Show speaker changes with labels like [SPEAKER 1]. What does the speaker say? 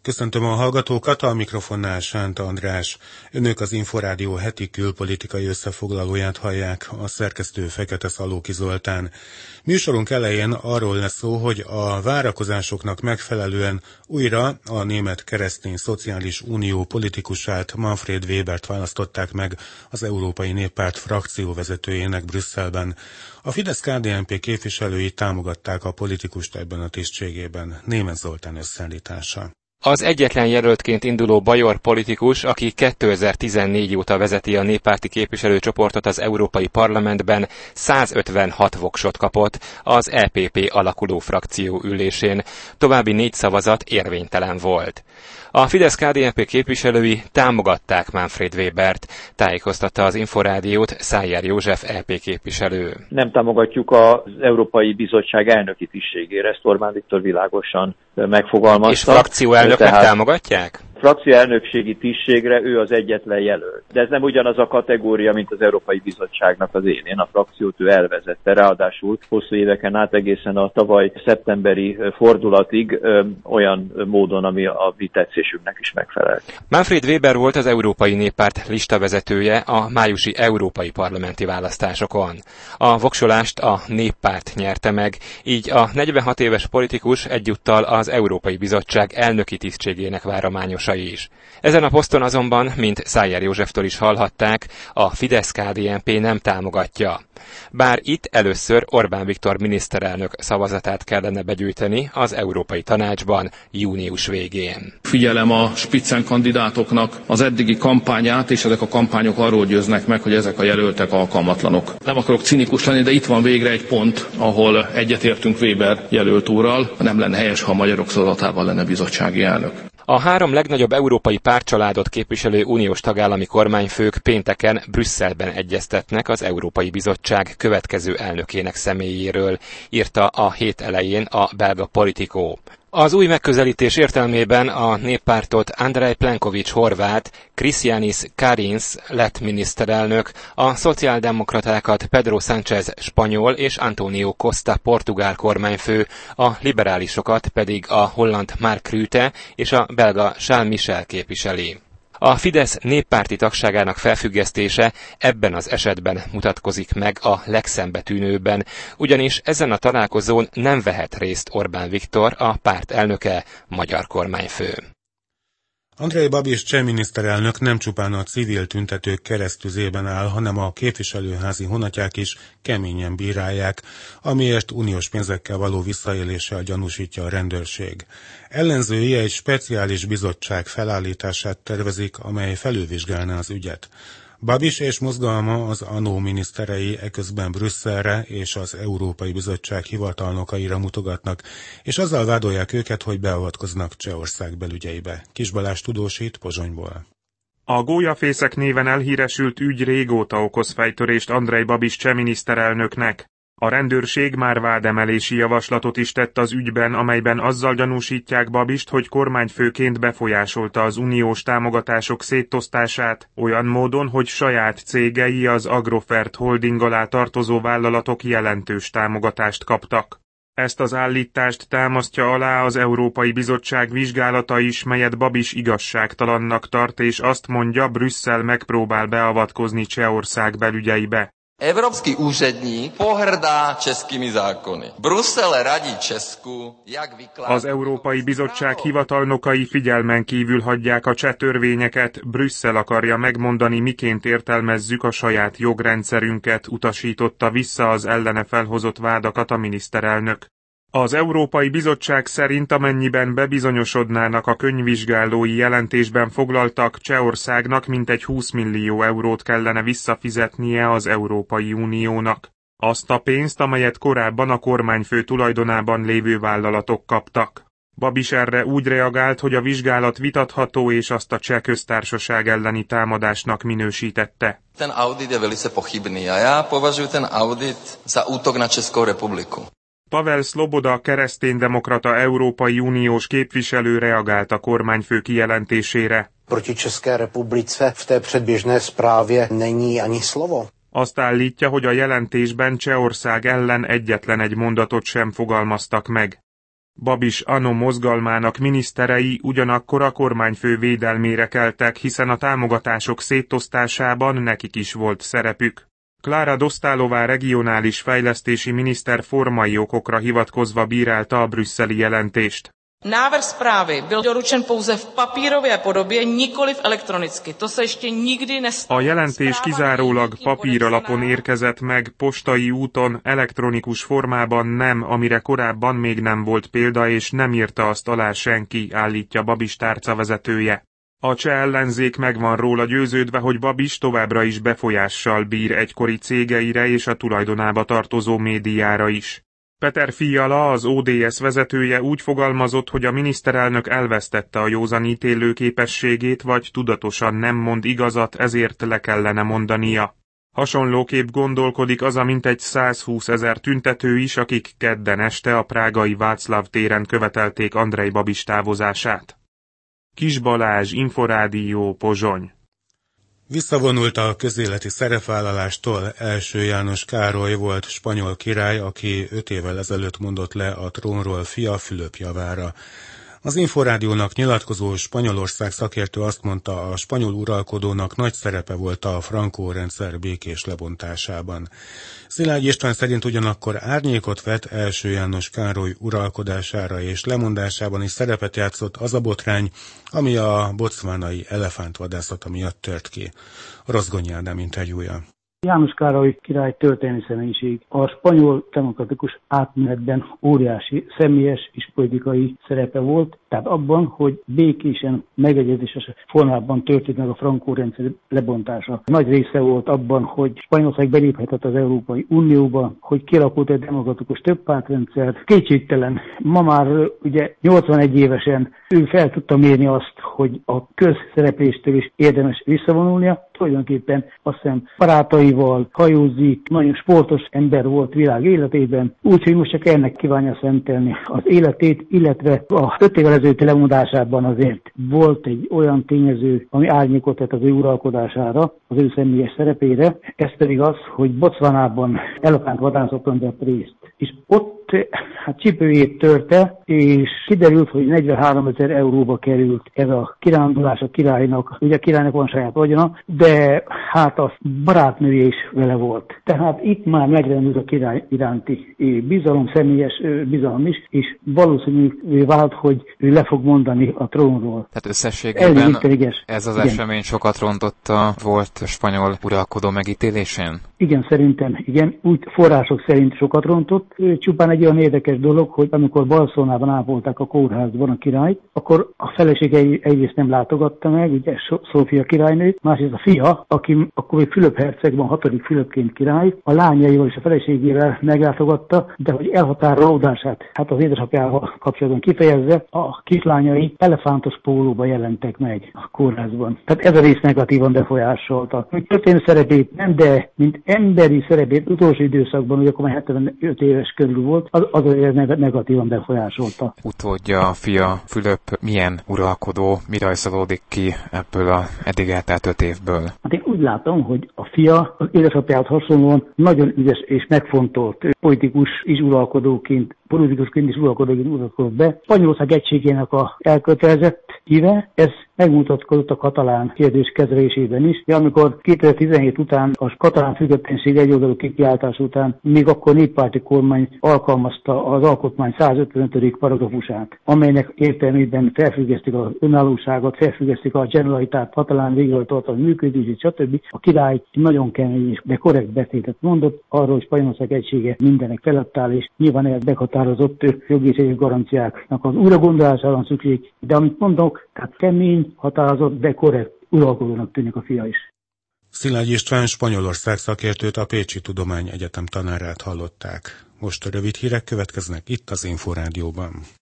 [SPEAKER 1] Köszöntöm a hallgatókat, a mikrofonnál Sánta András. Önök az Inforádió heti külpolitikai összefoglalóját hallják, a szerkesztő Fekete Szalóki Zoltán. Műsorunk elején arról lesz szó, hogy a várakozásoknak megfelelően újra a Német Keresztény Szociális Unió politikusát, Manfred Webert választották meg az Európai Néppárt frakcióvezetőjének Brüsszelben. A Fidesz-KDNP képviselői támogatták a politikust ebben a tisztségében. Németh Zoltán összeállítása.
[SPEAKER 2] Az egyetlen jelöltként induló bajor politikus, aki 2014 óta vezeti a néppárti képviselőcsoportot az Európai Parlamentben, 156 voksot kapott az EPP alakuló frakció ülésén. További 4 szavazat érvénytelen volt. A Fidesz-KDNP képviselői támogatták Manfred Webert, tájékoztatta az Inforádiót Szájer József EP képviselő.
[SPEAKER 3] Nem támogatjuk az Európai Bizottság elnöki tisztségére, ezt Orbán Viktor világosan megfogalmazta.
[SPEAKER 2] És frakcióelnöknek támogatják?
[SPEAKER 3] Frakcióelnökségi tisztségre ő az egyetlen jelölt. De ez nem ugyanaz a kategória, mint az Európai Bizottságnak az élén. A frakciót ő elvezette, ráadásul hosszú éveken át egészen a tavaly szeptemberi fordulatig olyan módon, ami a mi tetszésünknek is megfelelt.
[SPEAKER 2] Manfred Weber volt az Európai Néppárt listavezetője a májusi európai parlamenti választásokon. A voksolást a Néppárt nyerte meg, így a 46 éves politikus egyúttal az Európai Bizottság elnöki tisztségének várományos is. Ezen a poszton azonban, mint Szájer Józseftől is hallhatták, a Fidesz-KDNP nem támogatja. Bár itt először Orbán Viktor miniszterelnök szavazatát kellene begyűjteni az Európai Tanácsban június végén.
[SPEAKER 4] Figyelem a spitzenkandidátoknak az eddigi kampányát, és ezek a kampányok arról győznek meg, hogy ezek a jelöltek alkalmatlanok. Nem akarok cinikus lenni, de itt van végre egy pont, ahol egyetértünk Weber jelölt úrral. Nem lenne helyes, ha a magyarok szavazatával lenne bizottsági elnök.
[SPEAKER 2] A 3 legnagyobb európai pártcsaládot képviselő uniós tagállami kormányfők pénteken Brüsszelben egyeztetnek az Európai Bizottság következő elnökének személyéről, írta a hét elején a belga Politico. Az új megközelítés értelmében a néppártot Andrej Plenković horvát, Krisztiánis Kariņš lett miniszterelnök, a szociáldemokratákat Pedro Sánchez spanyol és António Costa portugál kormányfő, a liberálisokat pedig a holland Mark Rutte és a belga Charles Michel képviseli. A Fidesz néppárti tagságának felfüggesztése ebben az esetben mutatkozik meg a legszembetűnőbben, ugyanis ezen a találkozón nem vehet részt Orbán Viktor, a párt elnöke, magyar kormányfő.
[SPEAKER 1] Andrej Babiš cseh miniszterelnök nem csupán a civil tüntetők keresztüzében áll, hanem a képviselőházi honatják is keményen bírálják, amiért uniós pénzekkel való visszaéléssel gyanúsítja a rendőrség. Ellenzői egy speciális bizottság felállítását tervezik, amely felülvizsgálná az ügyet. Babiš és mozgalma az ANO miniszterei eközben Brüsszelre és az Európai Bizottság hivatalnokaira mutogatnak, és azzal vádolják őket, hogy beavatkoznak Csehország belügyeibe. Kis Balázs tudósít Pozsonyból.
[SPEAKER 5] A gólyafészek néven elhíresült ügy régóta okoz fejtörést Andrej Babiš cseh miniszterelnöknek. A rendőrség már vádemelési javaslatot is tett az ügyben, amelyben azzal gyanúsítják Babist, hogy kormányfőként befolyásolta az uniós támogatások szétosztását, olyan módon, hogy saját cégei az Agrofert Holding alá tartozó vállalatok jelentős támogatást kaptak. Ezt az állítást támasztja alá az Európai Bizottság vizsgálata is, melyet Babiš igazságtalannak tart, és azt mondja, Brüsszel megpróbál beavatkozni Csehország belügyeibe.
[SPEAKER 6] Evropský úředník pohrdá českými zákony. Brusel radí Česku, jak vykládat.
[SPEAKER 5] Az Európai Bizottság hivatalnokai figyelmen kívül hagyják a cseh törvényeket, Brüsszel akarja megmondani, miként értelmezzük a saját jogrendszerünket, utasította vissza az ellene felhozott vádakat a miniszterelnök. Az Európai Bizottság szerint amennyiben bebizonyosodnának a könyvvizsgálói jelentésben foglaltak, Csehországnak mintegy 20 millió eurót kellene visszafizetnie az Európai Uniónak. Azt a pénzt, amelyet korábban a kormányfő tulajdonában lévő vállalatok kaptak. Babiš erre úgy reagált, hogy a vizsgálat vitatható, és azt a cseh köztársaság elleni támadásnak minősítette.
[SPEAKER 6] Ten audit je velice pochybný a já považuji ten audit za útok na Českou republiku.
[SPEAKER 5] Pavel Sloboda, kereszténydemokrata Európai Uniós képviselő reagált a kormányfő kijelentésére.
[SPEAKER 7] Proti České republice v té předběžné zprávě není ani slovo.
[SPEAKER 5] Azt állítja, hogy a jelentésben Csehország ellen egyetlen egy mondatot sem fogalmaztak meg. Babis Anno mozgalmának miniszterei ugyanakkor a kormányfő védelmére keltek, hiszen a támogatások szétosztásában nekik is volt szerepük. Klára Dostálová regionális fejlesztési miniszter formai okokra hivatkozva bírálta a brüsszeli jelentést.
[SPEAKER 8] Návrh zprávy byl doručen pouze v papírové podobě, nikoliv elektronicky. To se ještě nikdy nestalo.
[SPEAKER 5] A jelentés kizárólag papíralapon érkezett meg, postai úton, elektronikus formában nem, amire korábban még nem volt példa, és nem írta azt alá senki, állítja Babis tárca vezetője. A cseh ellenzék meg van róla győződve, hogy Babis továbbra is befolyással bír egykori cégeire és a tulajdonába tartozó médiára is. Peter Fiala, az ODS vezetője úgy fogalmazott, hogy a miniszterelnök elvesztette a józanítélő képességét, vagy tudatosan nem mond igazat, ezért le kellene mondania. Hasonlóképp gondolkodik az a mintegy 120 000 tüntető is, akik kedden este a prágai Václav téren követelték Andrej Babis távozását. Kis Balázs, Inforádió, Pozsony.
[SPEAKER 1] Visszavonult a közéleti szerepvállalástól első János Károly volt spanyol király, aki 5 évvel ezelőtt mondott le a trónról fia Fülöp javára. Az Inforádiónak nyilatkozó Spanyolország szakértő azt mondta, a spanyol uralkodónak nagy szerepe volt a Franco rendszer békés lebontásában. Szilágy István szerint ugyanakkor árnyékot vet első János Károly uralkodására és lemondásában is szerepet játszott az a botrány, ami a bocvánai elefántvadászata miatt tört ki. Rozgonyi Ádám interjúja.
[SPEAKER 9] János Károly király történelmi személyiség. A spanyol demokratikus átmenetben óriási személyes és politikai szerepe volt, tehát abban, hogy békésen, megegyezéses formában történt meg a Franco rendszer lebontása. Nagy része volt abban, hogy Spanyolország beléphetett az Európai Unióba, hogy kialakult egy demokratikus többpártrendszer. Kétségtelen, ma már ugye 81 évesen ő fel tudta mérni azt, hogy a közszerepléstől is érdemes visszavonulnia. Tulajdonképpen azt hiszem barátaival hajózik, nagyon sportos ember volt világ életében, úgyhogy most csak ennek kívánja szentelni az életét, illetve a 5 évvel ezelőtti lemondásában azért volt egy olyan tényező, ami árnyékot tett az ő uralkodására, az ő személyes szerepére, ez pedig az, hogy Botswanában elefántvadászokon vett részt. És ott csipőjét törte, és kiderült, hogy 43 000 euróba került ez a kirándulás a királynak. Ugye a királynak van saját vagyona, de a barátnője is vele volt. Tehát itt már megrendült a király iránti bizalom, személyes bizalom is, és valószínűleg vált, hogy ő le fog mondani a trónról.
[SPEAKER 2] Tehát összességében ez az esemény sokat rontotta volt a spanyol uralkodó megítélésén?
[SPEAKER 9] Igen, szerintem igen. Úgy források szerint sokat rontott. Csupán egy olyan érdekes dolog, hogy amikor Barcelonában ápolták a kórházban a királyt, akkor a felesége egyrészt nem látogatta meg, ugye Szófia királynőt, másrészt a fia, aki akkor még Fülöp hercegben 6. Fülöpként király, a lányaival és a feleségével meglátogatta, de hogy elhatárolódását, az édesapjával kapcsolatban kifejezze, a kislányai elefántos pólóba jelentek meg a kórházban. Tehát ez a rész negatívan befolyásolta. Történelmi szerepét nem, de mint emberi szerepét utolsó időszakban, ugye akkor már 75 éves körül volt, az negatívan befolyásolta.
[SPEAKER 2] Utódja, fia Fülöp milyen uralkodó, mi rajzolódik ki ebből a eddig eltelt 5 évből? Én
[SPEAKER 9] úgy látom, hogy a fia az édesapjához hasonlóan nagyon ügyes és megfontolt politikus is uralkodóként uralkodott be. Spanyolország egységének a elkötelezett híve, ez megmutatkozott a katalán kérdés kezelésében is. De amikor 2017 után a katalán függetlenség egyoldalú kikiáltás után még akkor néppárti kormány alkalmazta az alkotmány 155. paragrafusát, amelynek értelmében felfüggesztik az önállóságot, felfüggesztik a Generalitat katalán végrehajtóhatalmi működését, stb. A király nagyon kemény, de korrekt beszédet mondott arról, hogy Spanyolország egysége mindenek felett áll, és nyilván ez meghatározott jogi és garanciáknak az újragondolására van szükség. De amit mondok, tehát kemény, határozott, de korrekt uralkodónak tűnik a fia is.
[SPEAKER 1] Szilágy István Spanyolország szakértőt, a Pécsi Tudományegyetem tanárát hallották. Most a rövid hírek következnek itt az Inforádióban.